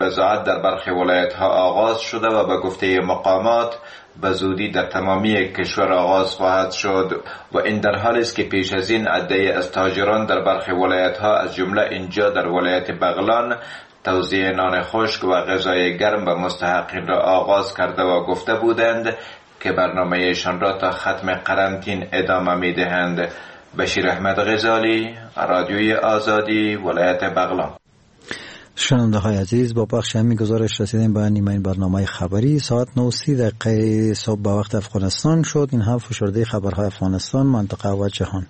وضاحت در برخی ولایت‌ها آغاز شده و به گفته مقامات به زودی در تمامی کشور آغاز خواهد شد و این در حالی است که پیش از این عده از تاجران در برخی ولایت‌ها از جمله اینجا در ولایت بغلان توزیع نان خشک و غذای گرم به مستحقین را آغاز کرده و گفته بودند که برنامه‌شان را تا ختم قرنطینه ادامه می‌دهند. بشیر احمد غزالی، رادیوی آزادی، ولایت بغلان. شنونده های عزیز، با بخش همین گزارش رسیدیم به نیمه این برنامه خبری. ساعت 9:30 صبح به وقت افغانستان شد. این هم فشرده خبرهای افغانستان، منطقه و جهان.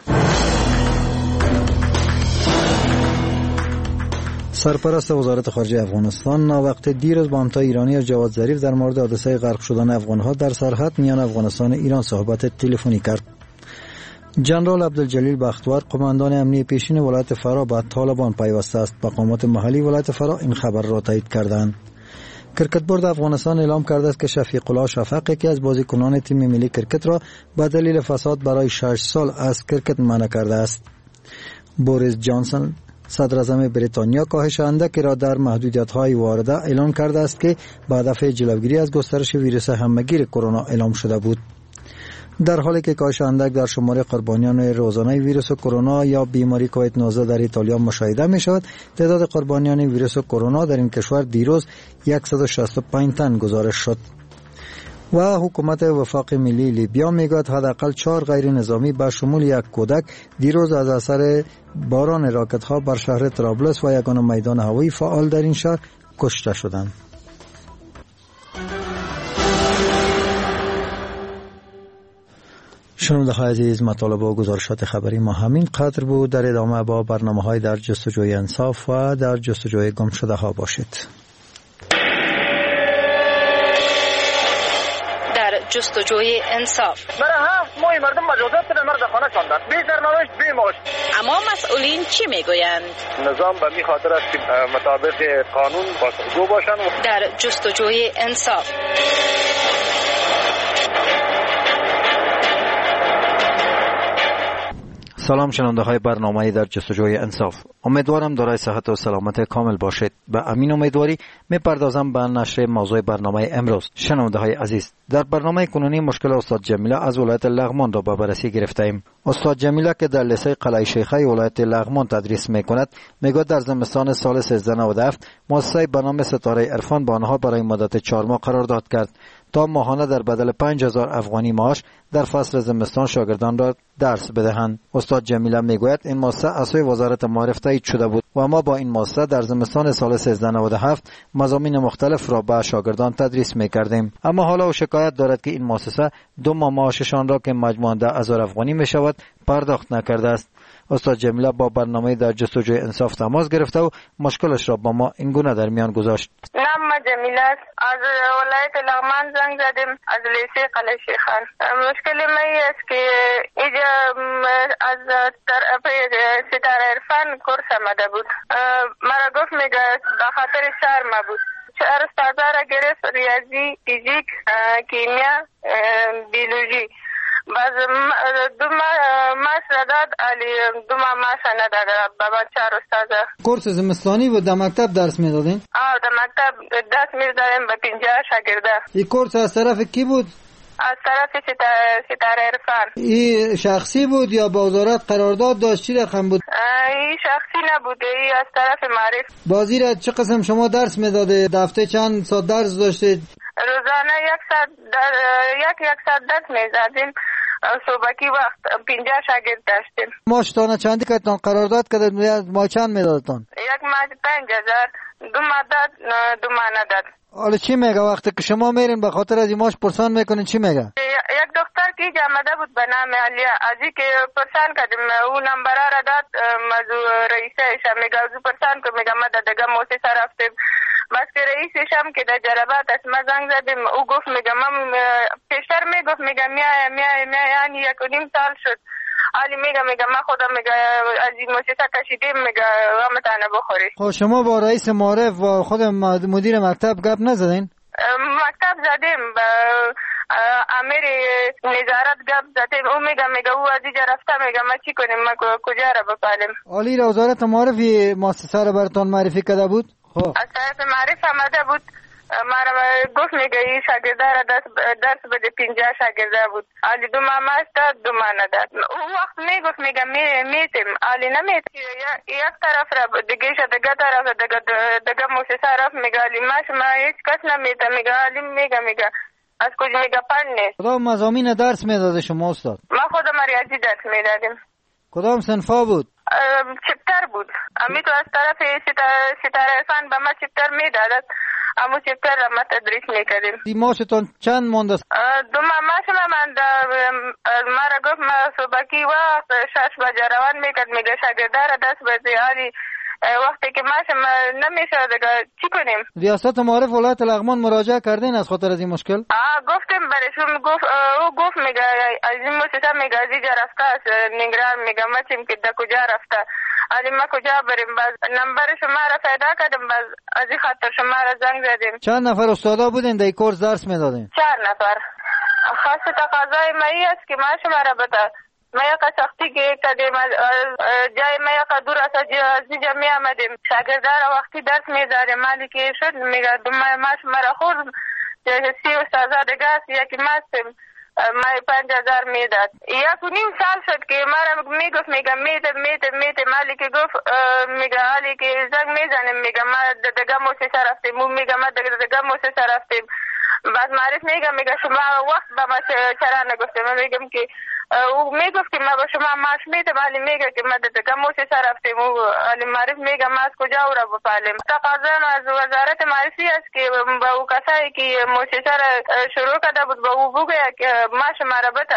سرپرست وزارت خارجه افغانستان وقت دیروز با همتای ایرانی از جواد ظریف در مورد حادثه غرق شدن افغانها در سرحد میان افغانستان و ایران صحبت تلفنی کرد. جنرال عبدالجلیل بختیار، قماندان امنیه پیشین ولایت فرا، به طالبان پیوسته است. مقامات محلی ولایت فرا این خبر را تایید کردند. کرکت بورد افغانستان اعلام کرده است که شفیق الله شفق، یکی از بازیکنان تیم ملی کرکت را به دلیل فساد برای 6 سال از کرکت منع کرده است. بوریس جانسون، صدر اعظم بریتانیا، کاهش اندکی را در محدودیت‌های وارده اعلان کرده است که به هدف جلوگیری از گسترش ویروس همه‌گیر کرونا اعلام شده بود. در حالی که کاهش اندک در شمار قربانیان روزانه ویروس کرونا یا بیماری کووید 19 در ایتالیا مشاهده می شود، تعداد قربانیان ویروس کرونا در این کشور دیروز 165 تن گزارش شد. و حکومت وفاق ملی لیبیا میگوید حداقل 4 غیر نظامی به شمول 1 کودک دیروز از اثر باران راکت ها بر شهر طرابلس و یگان میدان هوایی فعال در این شهر کشته شدند. شنونده های عزیز، مطالب و گزارشات خبری ما همین قدر بود. در ادامه با برنامه‌های در جستجوی انصاف و در جستجوی گم شده ها باشید. جستجوی انصاف. ما مردم مجازات در مرد خانه شاندن، بی سرنوشت بی معاش. اما مسئولین چی میگویند؟ نظام به می خاطر است که مطابق قانون پاسخگو باشند. در جستجوی انصاف. سلام شنونده های برنامه در جستجوی انصاف. امیدوارم دارای صحت و سلامت کامل باشید. به امین امیدواری میپردازم به نشر موضوع برنامه امروز. شنونده های عزیز، در برنامه کنونی مشکل استاد جمیله از ولایت لغمان را به بررسی گرفتیم. استاد جمیله که در لیسه قلعه شیخه ولایت لغمان تدریس میکند، میگوید در زمستان سال 1397 مؤسسه به نام ستاره عرفان با آنها برای مدت 4 ماه قرارداد کرد تا ماهانه در بدل 5000 افغانی معاش در فصل زمستان شاگردان را درس بدهند. استاد جمیله میگوید این مؤسسه از سوی وزارت معارف تایید شده بود و ما با این مؤسسه در زمستان سال 1397 مضامین مختلف را به شاگردان تدریس میکردیم، اما حالا او شکایت دارد که این مؤسسه 2 ماه معاششان را که مجموعاً 10,000 افغانی می شود پرداخت نکرده است. استاد جمیله با برنامه در جستجوی انصاف تماس گرفته و مشکلش را با ما اینگونه در میان گذاشت. نام جمیله از ولایت لغمان زنگ زدیم، از لیسه قلعه شیخان. مشکل من است که اینجا از طرف ستاره عرفان کورس آمده بود. مرا گفت میگه به خاطر شهر ما بود. 4 استادا را گرفت، ریاضی، فیزیک، کیمیا، بیولوژی. باز 2 ماه داد، علی 2 ماه نداد بابا 4 استادا. کورس زمستانی و در مکتب درس میدادین؟ در مکتب درس میدادیم به 50 شاگرده. این کورس از طرف کی بود؟ از طرف ستاره عرفان. این شخصی بود یا با وزارت قرارداد داشت؟ چی رقم بود؟ این شخصی نبود، این از طرف معرف. بازی را چه قسم شما درس میداده؟ دفعه چند ساعت درس داشته؟ روزانه 1 ساعت درس میدادیم. صبحی وقت 50 شاگرد داشتیم. ماشتانه چندی کتان قرارداد کرده؟ ما چند میدادتان؟ 1 ماه 5000، 2 ماه داد، 2 ماه نداد. حالا چی میگه وقتی که شما میرین به خاطر از این ماش پرسان میکنین چی میگه؟ یک دختر که آمده بود به نام علیا، ازی که پرسان کردیم او نمبر را داد، مزو رئیسه ایشا میگه ازو پرسان که میگه ما دادگه موسیسه رفتیم. بس که رئیسش هم که در جلبات از ما زنگ زدیم، او گفت میگه من پیشتر میگفت میگه میای یعنی 1.5 سال شد. علی میگه من خودم میگه از این موسیسه کشیدیم، میگه غمتانه بخوری. خب شما با رئیس معارف و خود مدیر مکتب گپ نزدین؟ مکتب زدیم، با امیر نظارت گپ زدیم. او میگه او از اینجا رفته، میگه ما چی کنیم، ما کجا را بپالیم. علی را وزارت معارف مؤسسه را براتون معرفی کرده بود؟ از طرف معرف آمده بود. ما را گفت میگه این شاگرده را درس بده 50 شاگرده بود. علی 2 ماه ماست داد 2 ماه نداد. اون وقت میگفت میگه میتیم. علی نمیت. یک طرف را دیگه طرف دیگه موسسه رفت میگه علی ما هیچ کس نمیته. میگه علی میگه از کجا میگه پنه. کدام مضامین درس میداده شما استاد؟ ما خودم ریاضی درس میدادیم. کدام صنفا بود؟ چپتر بود. امی تو از طرف ستاره عرفان به ما چپتر میدادد. امو چپتر را ما تدریس میکردیم. ماشتون چند مونده؟ 2 ماه ماشم من ما را گفت ما صبحکی وقت 6 بجه روان میکرد میگه شاگرده را دست بده علی وقتی که ماشم نمیشه دیگه چی کنیم؟ ریاست معارف ولایت لغمان مراجعه کردین از خاطر از این مشکل؟ گفتیم برایشون گفت میگه از این مؤسسه میگه از اینجا رفته است نگران میگه ما چیم که در کجا رفته علی ما کجا بریم باز نمبر شما را پیدا کردیم باز از این خاطر شما را زنگ زدیم. چند نفر استادا بودین در این کورس درس میدادین؟ 4 نفر. خاص تقاضای ما است که ما شما را بده ما یک سختی که کردیم جای ما یک دور از اینجا می آمدیم شاگرده را وقتی درس میدادیم مالی که شد میگه 2 ماه ما شما را خورد 30 استادا دیگه است یکی ما هستیم ما 5000 میداد. 1.5 سال شد که ما را میگفت میگه میده مالی که گفت میگه حالی که زنگ میزنیم میگه ما دیگه مؤسسه رفتیم میگه ما دیگه مؤسسه رفتیم بعد معرف میگه شما وقت به ما چرا نگفتیم. من میگم که او میگفت که ما به شما معاش میدم ولی میگه که ما دیگه مؤسسه رفتیم و علی معرف میگه ما از کجا او را بپالیم. تقاضا از وزارت معرفی است که با او کسایی که مؤسسه را شروع کرده بود با او بگه که معاش ما را بده.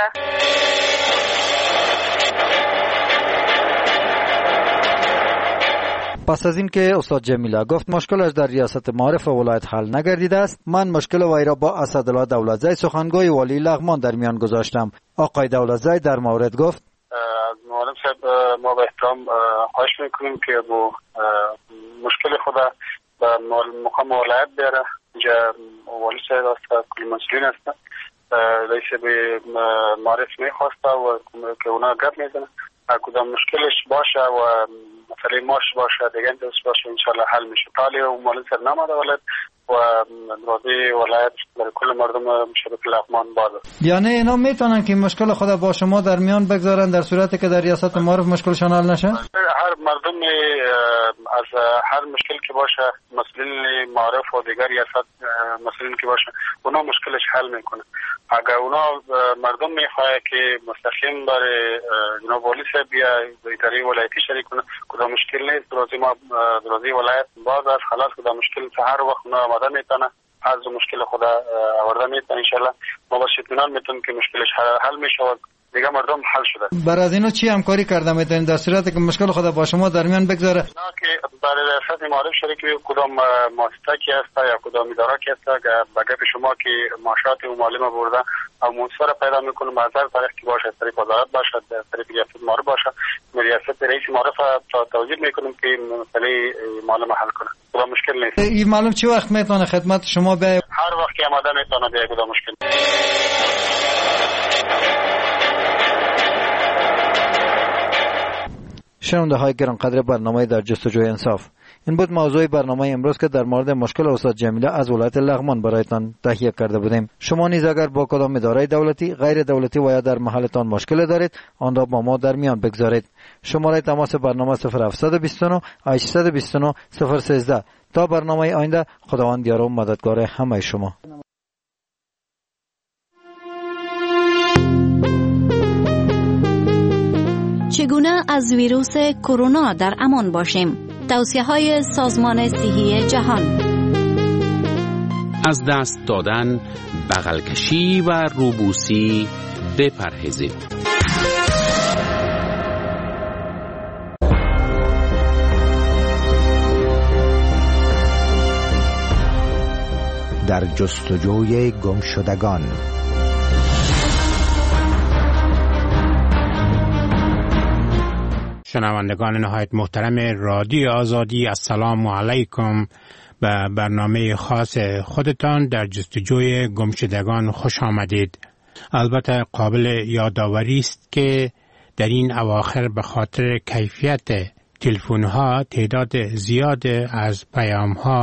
پس از این که استاد جمیله گفت مشکلش در ریاست معارف ولایت حل نگردیده است، من مشکل وی را با اسدالله دولتزی سخنگوی والی لغمان در میان گذاشتم. آقای دولتزی در مورد گفت از معلم صاحب ما به احترام خواهش میکنیم که با مشکل خود به مقام ولایت بیاره. اینجا والی صاحب است کلی مسئولین است رئیس به معرف میخواسته و که اونا گپ میزنه کدام مشکلش باشه و مسئله ماش باشه دیگه انتظار باشه انشالله حل میشه. تالی و معلم صاحب نماده ولایت و راضی ولایت برای کل مردم مشرف لغمان باشه. یعنی اینا میتونن که مشکل خود با شما در میان بگذارن در صورتی که در ریاست معارف مشکلشان حل نشه؟ هر مردم از هر مشکل که باشه مسئولین معارف و دیگر ریاست مسئولین که باشه اونا مشکلش حل میکنه. اگر اونا مردم میخواه که مستقیم برای جناب والی صاحب یا اداره ولایتی شریک کنه کدام مشکل نیست. راضی ولایت باز است خلاص کدام مشکل هر وقت اونا آماده میتونه از مشکل خود آورده میتونه. انشالله ما با اطمینان میتونیم که مشکلش حل میشه و دیگه مردم حل شده. برای از اینو چی همکاری کرده میتونین در صورتی که مشکل خود با شما در میان بگذاره؟ نه که برای ریاست معارف شریک کدام مؤسسه کی است یا کدام اداره کی است به گپ شما که معاشات و معلم برده او مؤسسه پیدا میکنه معذر طریق کی باشه طریق وزارت باشه طریق ریاست معارف باشه ریاست رئیس معارف توجیه میکنیم که مسئله معلم حل کنه. کدام مشکل نیست. این معلم چه وقت میتونه خدمت شما بیاید؟ هر وقت که آماده میتونه بیاید کدام مشکل. شنونده های گرانقدر برنامه در جستجوی انصاف، این بود موضوع برنامه امروز که در مورد مشکل استاد جمیله از ولایت لغمان برایتان تهیه کرده بودیم. شما نیز اگر با کدام اداره دولتی، غیر دولتی و یا در محلتان مشکل دارید آن را با ما در میان بگذارید. شماره تماس برنامه 0729 829 013. تا برنامه آینده خداوند یار و مددگار همه شما. چگونه از ویروس کرونا در امان باشیم؟ توصیه‌های سازمان صحی جهان. از دست دادن، بغل کشی و روبوسی بپرهیزید. در جستجوی گمشدگان. شنوندگان نهایت محترم رادیو آزادی، السلام علیکم. به برنامه خاص خودتان در جستجوی گمشدگان خوش آمدید. البته قابل یادآوری است که در این اواخر به خاطر کیفیت تلفن ها تعداد زیاد از پیام ها